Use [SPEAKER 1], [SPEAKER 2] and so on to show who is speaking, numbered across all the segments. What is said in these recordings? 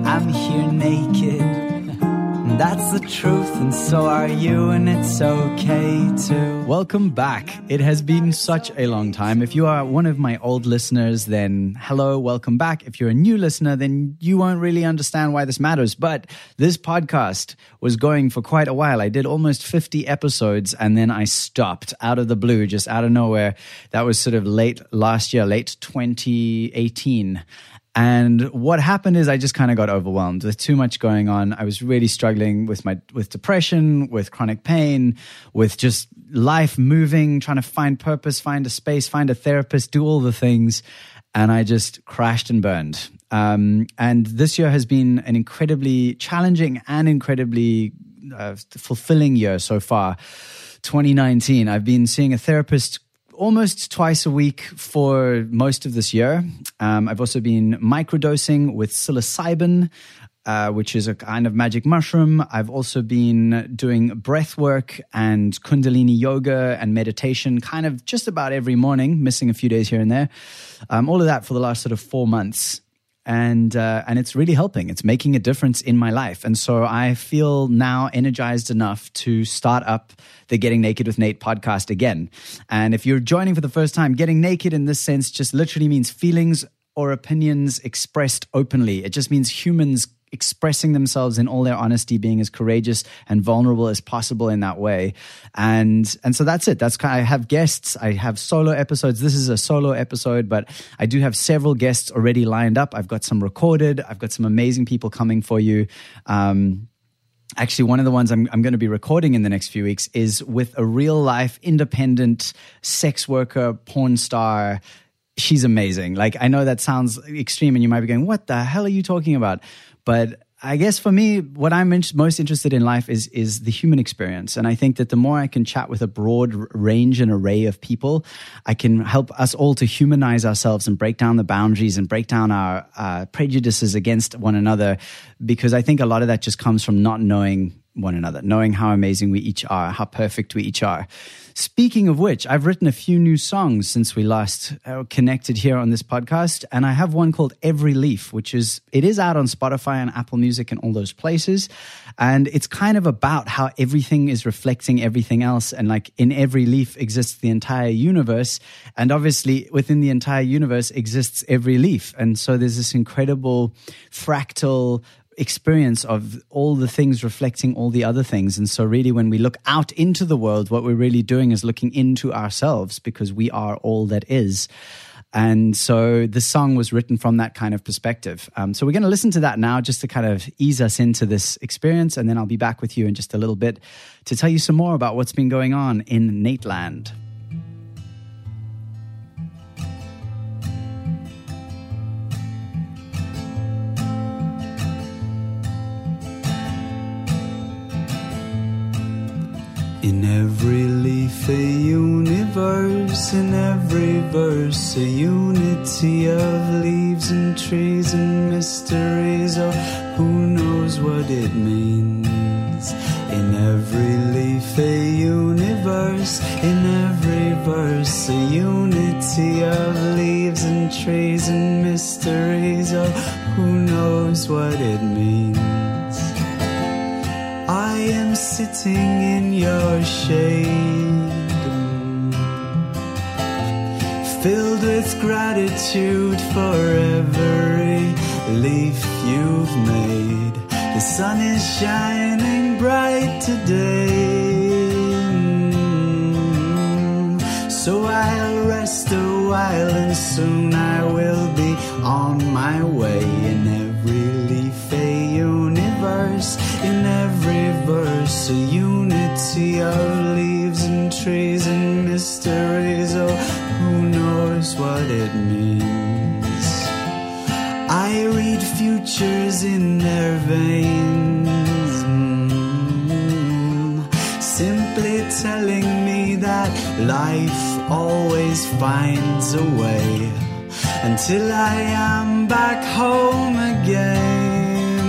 [SPEAKER 1] I'm here naked. That's the truth, and so are you, and it's okay too.
[SPEAKER 2] Welcome back. It has been such a long time. If you are one of my old listeners, then hello, welcome back. If you're a new listener, then you won't really understand why this matters. But this podcast was going for quite a while. I did almost 50 episodes, and then I stopped out of the blue, just out of nowhere. That was sort of late last year, late 2018. And what happened is I just kind of got overwhelmed with too much going on. I was really struggling with depression, with chronic pain, with just life moving, trying to find purpose, find a space, find a therapist, do all the things. And I just crashed and burned. And this year has been an incredibly challenging and incredibly fulfilling year so far. 2019, I've been seeing a therapist almost twice a week for most of this year. I've also been microdosing with psilocybin, which is a kind of magic mushroom. I've also been doing breath work and Kundalini yoga and meditation kind of just about every morning, missing a few days here and there. All of that for the last sort of 4 months. And it's really helping. It's making a difference in my life. And so I feel now energized enough to start up the Getting Naked with Nate podcast again. And if you're joining for the first time, getting naked in this sense just literally means feelings or opinions expressed openly. It just means humans expressing themselves in all their honesty, being as courageous and vulnerable as possible in that way. And so that's it. I have guests. I have solo episodes. This is a solo episode, but I do have several guests already lined up. I've got some recorded. I've got some amazing people coming for you. Actually, one of the ones I'm going to be recording in the next few weeks is with a real life independent sex worker, porn star. She's amazing. Like, I know that sounds extreme and you might be going, what the hell are you talking about? But I guess for me, what I'm most interested in life is the human experience. And I think that the more I can chat with a broad range and array of people, I can help us all to humanize ourselves and break down the boundaries and break down our prejudices against one another. Because I think a lot of that just comes from not knowing one another, knowing how amazing we each are, how perfect we each are. Speaking of which, I've written a few new songs since we last connected here on this podcast, and I have one called Every Leaf, it is out on Spotify and Apple Music and all those places, and it's kind of about how everything is reflecting everything else, and like in every leaf exists the entire universe, and obviously within the entire universe exists every leaf, and so there's this incredible fractal experience of all the things reflecting all the other things. And so really when we look out into the world, what we're really doing is looking into ourselves, because we are all that is. And so the song was written from that kind of perspective. So we're going to listen to that now just to kind of ease us into this experience. And then I'll be back with you in just a little bit to tell you some more about what's been going on in Nateland.
[SPEAKER 1] In every leaf a universe, in every verse a unity of leaves and trees and mysteries, or who knows what it means. In every leaf a universe, in every verse a unity of leaves and trees and mysteries, or who knows what it means. I am sitting in your shade, filled with gratitude for every leaf you've made. The sun is shining bright today, so I'll rest a while and soon I will be on my way. In every leaf a universe, in every verse a unity of leaves and trees and mysteries, oh, who knows what it means. I read futures in their veins, simply telling me that life always finds a way, until I am back home again.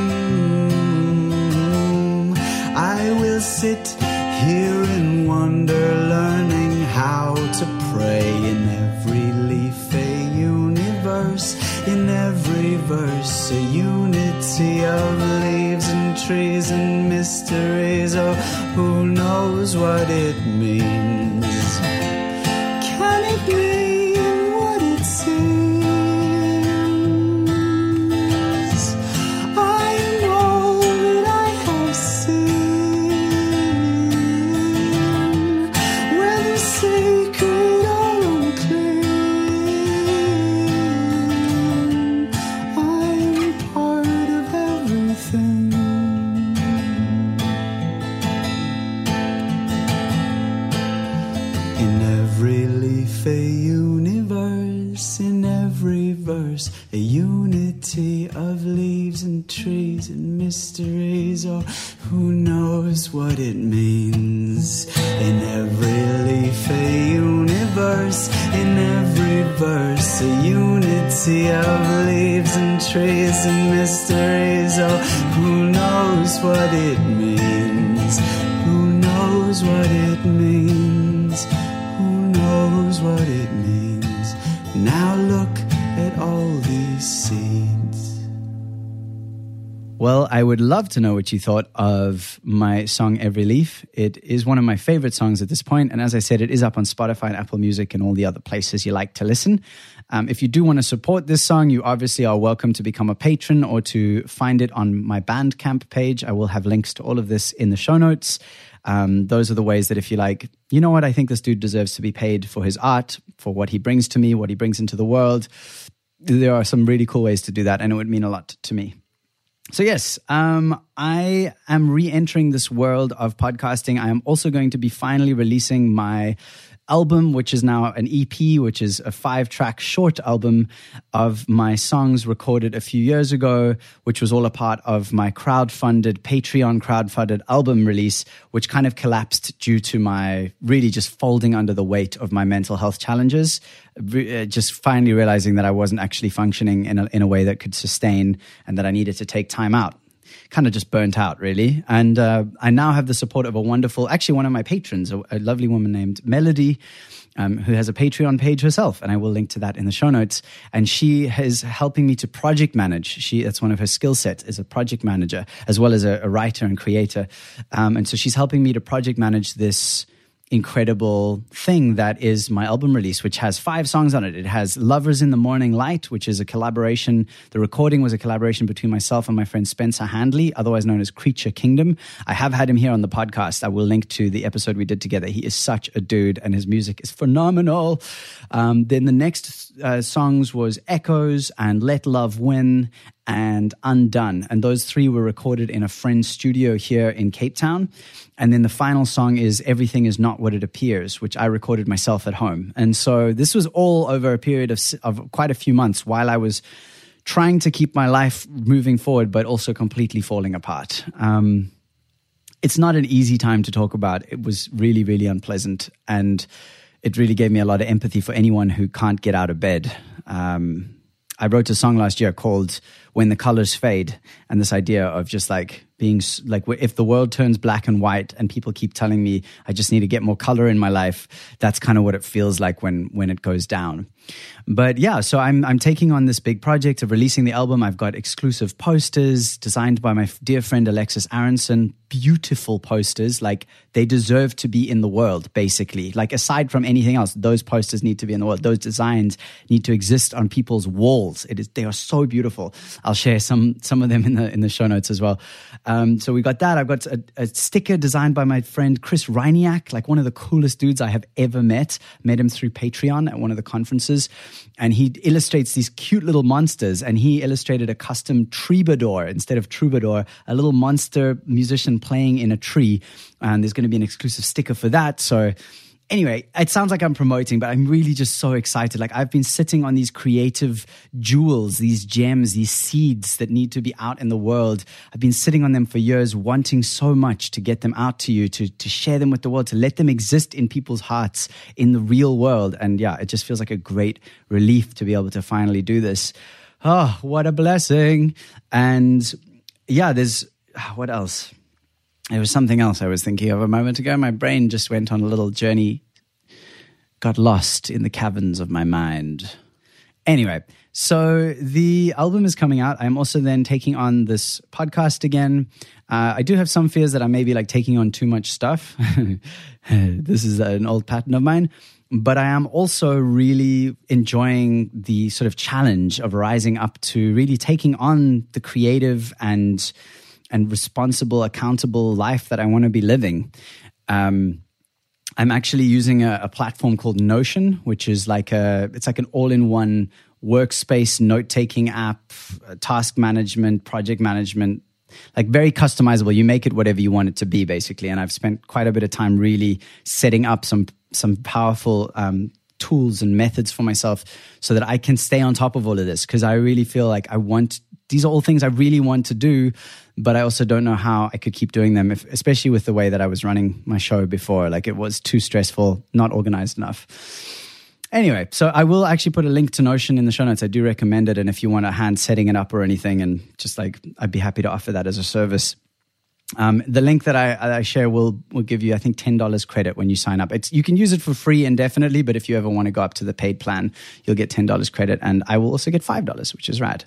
[SPEAKER 1] I will sit here and wonder, learning how to pray. In every leaf a universe, in every verse a unity unity of leaves and trees and mysteries. Oh, who knows what it means? Can it mean what it seems? I know that I have seen, whether sacred or unclean, I'm part of everything. In every leaf a universe, in every verse a unity of leaves and trees and mysteries. Oh, who knows what it means? In every leaf a universe, in every verse a unity of leaves and trees and mysteries. Oh, who knows what it means? Who knows what it means? Who knows what it means? Now look at all these seeds.
[SPEAKER 2] Well, I would love to know what you thought of my song Every Leaf. It is one of my favorite songs at this point, and as I said, it is up on Spotify and Apple Music and all the other places you like to listen. If you do want to support this song, you obviously are welcome to become a patron or to find it on my Bandcamp page. I will have links to all of this in the show notes. Those are the ways that if you like, you know what, I think this dude deserves to be paid for his art, for what he brings to me, what he brings into the world. There are some really cool ways to do that, and it would mean a lot to me. So yes, I am re-entering this world of podcasting. I am also going to be finally releasing my album, which is now an EP, which is a 5-track short album of my songs recorded a few years ago, which was all a part of my Patreon crowdfunded album release, which kind of collapsed due to my really just folding under the weight of my mental health challenges. Just finally realizing that I wasn't actually functioning in a way that could sustain, and that I needed to take time out. Kind of just burnt out, really. And I now have the support of one of my patrons, a lovely woman named Melody, who has a Patreon page herself, and I will link to that in the show notes. And she is helping me to project manage. That's one of her skill sets, is a project manager, as well as a writer and creator. And so she's helping me to project manage this incredible thing that is my album release, which has 5 songs on it. It has Lovers in the Morning Light, which is a collaboration. The recording was a collaboration between myself and my friend Spencer Handley, otherwise known as Creature Kingdom. I have had him here on the podcast. I will link to the episode we did together. He is such a dude, and his music is phenomenal. Then the next songs was Echoes and Let Love Win and Undone. And those 3 were recorded in a friend's studio here in Cape Town. And then the final song is Everything Is Not What It Appears, which I recorded myself at home. And so this was all over a period of quite a few months while I was trying to keep my life moving forward, but also completely falling apart. It's not an easy time to talk about. It was really, really unpleasant. And it really gave me a lot of empathy for anyone who can't get out of bed. I wrote a song last year called When the Colors Fade, and this idea of just like being like, if the world turns black and white and people keep telling me I just need to get more color in my life, that's kind of what it feels like when it goes down. But yeah, so I'm taking on this big project of releasing the album. I've got exclusive posters designed by my dear friend Alexis Aronson. Beautiful posters, like they deserve to be in the world, basically. Like aside from anything else, those posters need to be in the world. Those designs need to exist on people's walls. They are so beautiful. I'll share some of them in the show notes as well. So we got that. I've got a sticker designed by my friend Chris Reiniak, like one of the coolest dudes I have ever met. Met him through Patreon at one of the conferences. And he illustrates these cute little monsters. And he illustrated a custom troubadour instead of troubadour, a little monster musician playing in a tree. And there's going to be an exclusive sticker for that. So anyway, it sounds like I'm promoting, but I'm really just so excited. Like I've been sitting on these creative jewels, these gems, these seeds that need to be out in the world. I've been sitting on them for years, wanting so much to get them out to you, to share them with the world, to let them exist in people's hearts in the real world. And yeah, it just feels like a great relief to be able to finally do this. Oh, what a blessing. And yeah, what else? There was something else I was thinking of a moment ago. My brain just went on a little journey, got lost in the caverns of my mind. Anyway, So the album is coming out. I'm also then taking on this podcast again. I do have some fears that I may be like taking on too much stuff. This is an old pattern of mine. But I am also really enjoying the sort of challenge of rising up to really taking on the creative and responsible, accountable life that I want to be living. I'm actually using a platform called Notion, which is it's like an all-in-one workspace note-taking app, task management, project management, like very customizable. You make it whatever you want it to be, basically. And I've spent quite a bit of time really setting up some powerful tools and methods for myself so that I can stay on top of all of this, because I really feel like these are all things I really want to do, but I also don't know how I could keep doing them, especially with the way that I was running my show before. Like, it was too stressful, not organized enough. Anyway, so I will actually put a link to Notion in the show notes. I do recommend it. And if you want a hand setting it up or anything, and just like, I'd be happy to offer that as a service. The link that I share will give you, I think, $10 credit when you sign up. You can use it for free indefinitely, but if you ever want to go up to the paid plan, you'll get $10 credit, and I will also get $5, which is rad.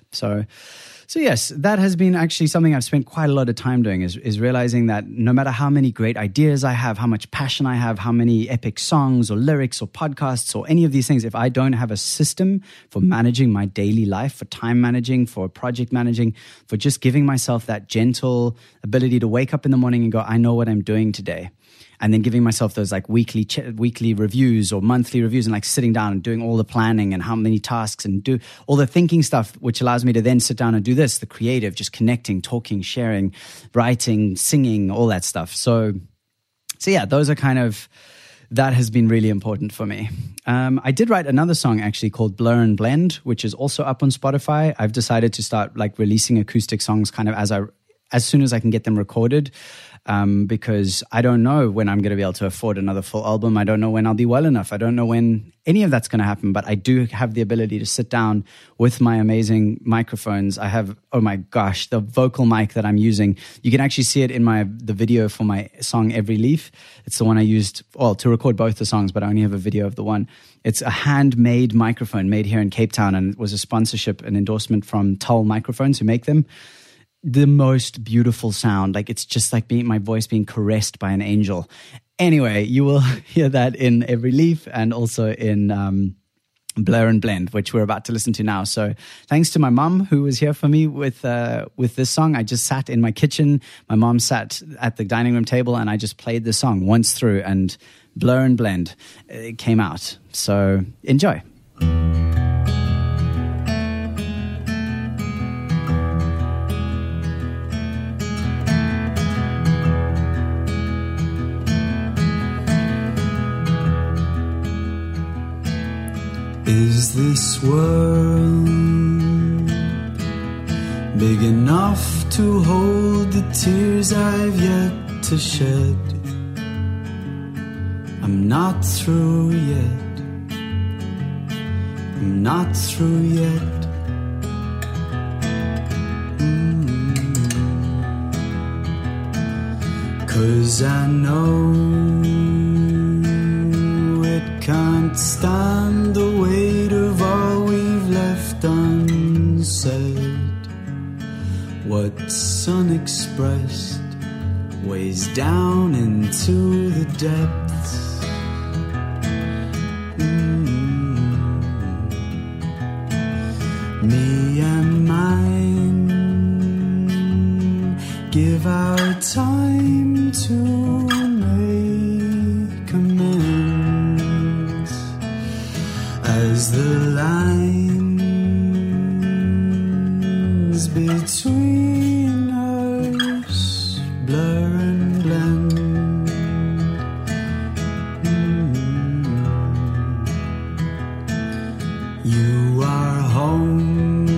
[SPEAKER 2] So yes, that has been actually something I've spent quite a lot of time doing, is realizing that no matter how many great ideas I have, how much passion I have, how many epic songs or lyrics or podcasts or any of these things, if I don't have a system for managing my daily life, for time managing, for project managing, for just giving myself that gentle ability to wake up in the morning and go, I know what I'm doing today. And then giving myself those like weekly reviews or monthly reviews, and like sitting down and doing all the planning and how many tasks and do all the thinking stuff, which allows me to then sit down and do this, the creative, just connecting, talking, sharing, writing, singing, all that stuff. So yeah, those are that has been really important for me. I did write another song actually called Blur and Blend, which is also up on Spotify. I've decided to start like releasing acoustic songs kind of as soon as I can get them recorded. Because I don't know when I'm going to be able to afford another full album. I don't know when I'll be well enough. I don't know when any of that's going to happen, but I do have the ability to sit down with my amazing microphones. I have, oh my gosh, the vocal mic that I'm using. You can actually see it in the video for my song Every Leaf. It's the one I used, to record both the songs, but I only have a video of the one. It's a handmade microphone made here in Cape Town, and it was a sponsorship, an endorsement from Tull Microphones, who make them. The most beautiful sound. Like, it's just like my voice being caressed by an angel. Anyway, you will hear that in Every Leaf and also in Blur and Blend, which we're about to listen to now. So thanks to my mom, who was here for me with this song. I just sat in my kitchen. My mom sat at the dining room table, and I just played the song once through, and Blur and Blend, it came out. So enjoy.
[SPEAKER 1] Is this world big enough to hold the tears I've yet to shed? I'm not through yet. I'm not through yet. Cause I know it can't stand the weight of all we've left unsaid. What's unexpressed weighs down into the depths. Me and mine give our time to make amends as the lines between us blur and blend. You are home,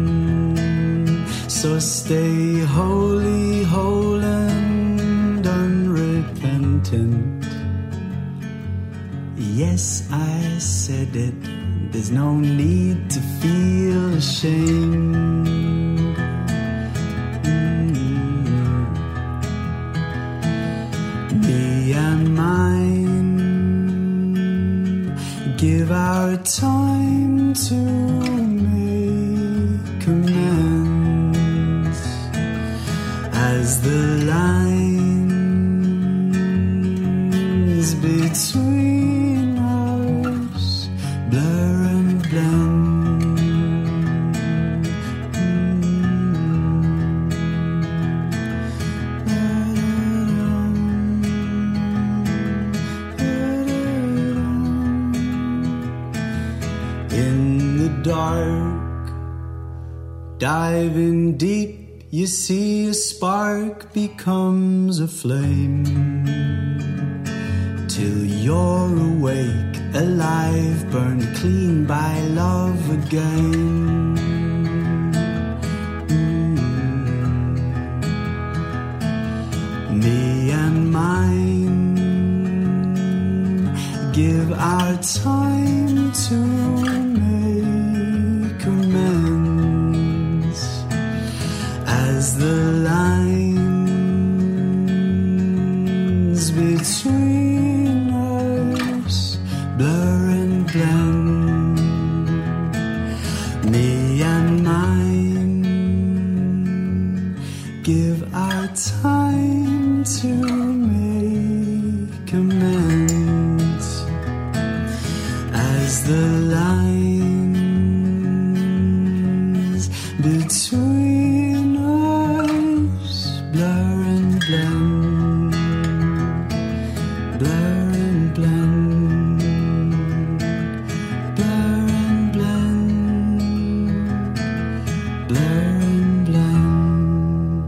[SPEAKER 1] so stay holy, whole and unrepentant. Yes, I said it. There's no need to feel ashamed. Me and mine give our time to make as the lines between us blur and blend. In the dark, diving deep, you see a spark becomes a flame, till you're awake, alive, burned clean by love again. Me and mine give our time to make amends as the lines between us blur and blend. Me and mine give our time to make amends as the lines between us blur and blend, blur and blend, blur and blend, blur and blend.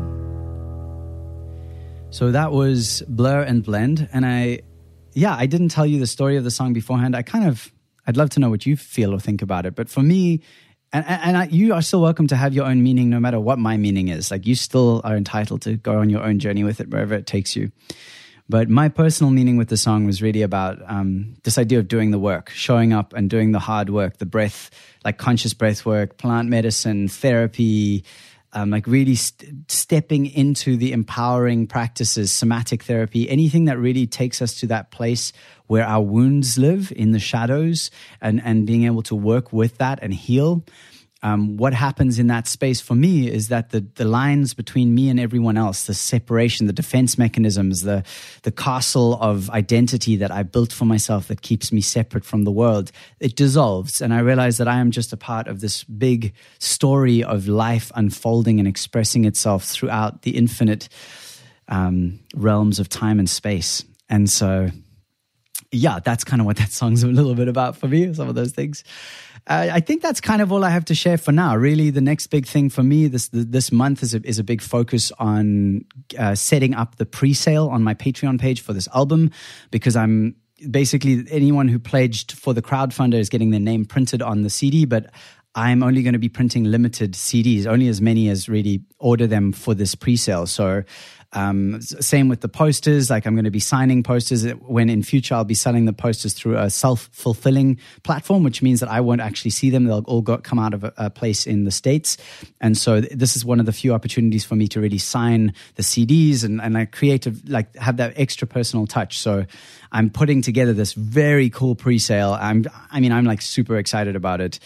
[SPEAKER 2] So that was Blur and Blend. And I didn't tell you the story of the song beforehand. I'd love to know what you feel or think about it. But for me, you are still welcome to have your own meaning no matter what my meaning is. Like, you still are entitled to go on your own journey with it, wherever it takes you. But my personal meaning with the song was really about this idea of doing the work, showing up and doing the hard work, the breath, like conscious breath work, plant medicine, therapy, like really stepping into the empowering practices, somatic therapy, anything that really takes us to that place where our wounds live in the shadows, and being able to work with that and heal. What happens in that space for me is that the lines between me and everyone else, the separation, the defense mechanisms, the castle of identity that I built for myself that keeps me separate from the world, it dissolves. And I realize that I am just a part of this big story of life unfolding and expressing itself throughout the infinite realms of time and space. And so, yeah, that's kind of what that song's a little bit about for me, some of those things. I think that's kind of all I have to share for now. Really, the next big thing for me this month is a big focus on setting up the pre-sale on my Patreon page for this album, because I'm basically, anyone who pledged for the crowdfunder is getting their name printed on the CD, but I'm only going to be printing limited CDs, only as many as really order them for this pre-sale. So same with the posters. Like, I'm going to be signing posters when in future I'll be selling the posters through a self-fulfilling platform, which means that I won't actually see them. They'll all come out of a place in the States. And so this is one of the few opportunities for me to really sign the CDs and like have that extra personal touch. So I'm putting together this very cool pre-sale. I'm like super excited about it.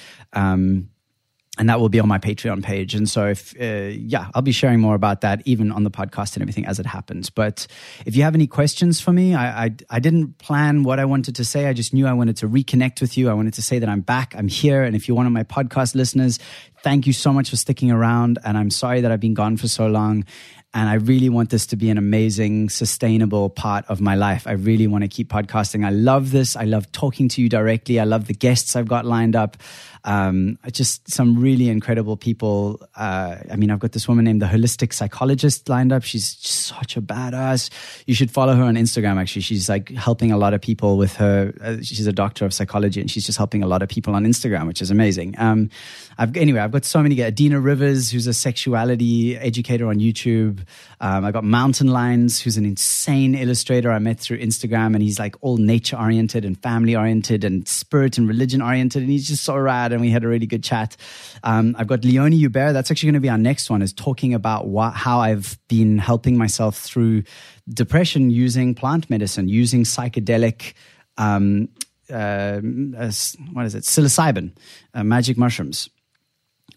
[SPEAKER 2] And that will be on my Patreon page. And so I'll be sharing more about that even on the podcast and everything as it happens. But if you have any questions for me, I didn't plan what I wanted to say. I just knew I wanted to reconnect with you. I wanted to say that I'm back, I'm here. And if you're one of my podcast listeners, thank you so much for sticking around. And I'm sorry that I've been gone for so long. And I really want this to be an amazing, sustainable part of my life. I really want to keep podcasting. I love this. I love talking to you directly. I love the guests I've got lined up. Just some really incredible people. I've got this woman named the Holistic Psychologist lined up. She's just such a badass. You should follow her on Instagram, actually. She's like helping a lot of people with her. She's a doctor of psychology, and she's just helping a lot of people on Instagram, which is amazing. I've got so many. Adina Rivers, who's a sexuality educator on YouTube. I got Mountain Lines, who's an insane illustrator I met through Instagram, and he's like all nature oriented and family oriented and spirit and religion oriented, and he's just so rad. And we had a really good chat. I've got Leonie Hubert. That's actually going to be our next one, is talking about how I've been helping myself through depression using plant medicine, using psychedelic, psilocybin, magic mushrooms.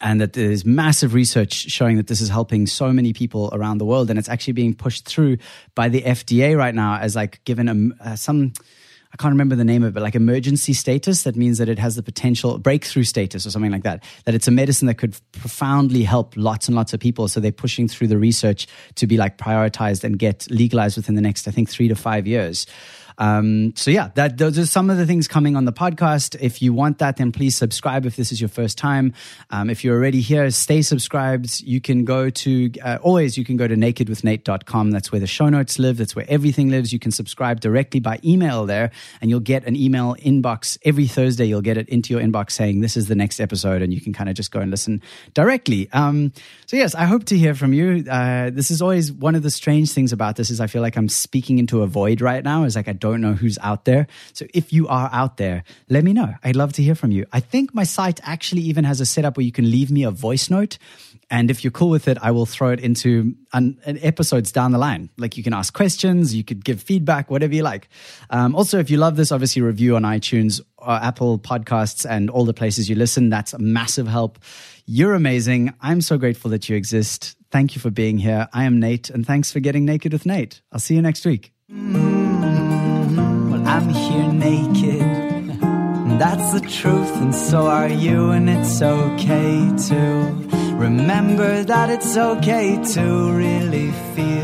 [SPEAKER 2] and that there's massive research showing that this is helping so many people around the world, and it's actually being pushed through by the FDA right now as like given some, I can't remember the name of it, but like emergency status. That means that it has the potential, breakthrough status or something like that, that it's a medicine that could profoundly help lots and lots of people. So they're pushing through the research to be like prioritized and get legalized within the next, I think, 3 to 5 years. So yeah, those are some of the things coming on the podcast. If you want that, then please subscribe if this is your first time. If you're already here, stay subscribed. You can go to, always you can go to nakedwithnate.com. That's where the show notes live. That's where everything lives. You can subscribe directly by email there, and you'll get an email inbox every Thursday. You'll get it into your inbox saying this is the next episode, and you can kind of just go and listen directly. So yes, I hope to hear from you. This is always one of the strange things about this is I feel like I'm speaking into a void right now. It's like I don't know who's out there. So if you are out there, let me know. I'd love to hear from you. I think my site actually even has a setup where you can leave me a voice note. And if you're cool with it, I will throw it into an episodes down the line. Like you can ask questions, you could give feedback, whatever you like. Also, if you love this, obviously review on iTunes, Apple Podcasts, and all the places you listen. That's a massive help. You're amazing. I'm so grateful that you exist. Thank you for being here. I am Nate, and thanks for getting naked with Nate. I'll see you next week. Well, I'm here naked, and that's the truth, and so are you, and it's okay to remember that it's okay to really feel